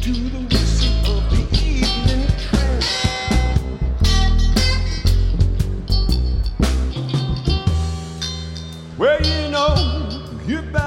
the whistle of the evening train. Well, you know, you're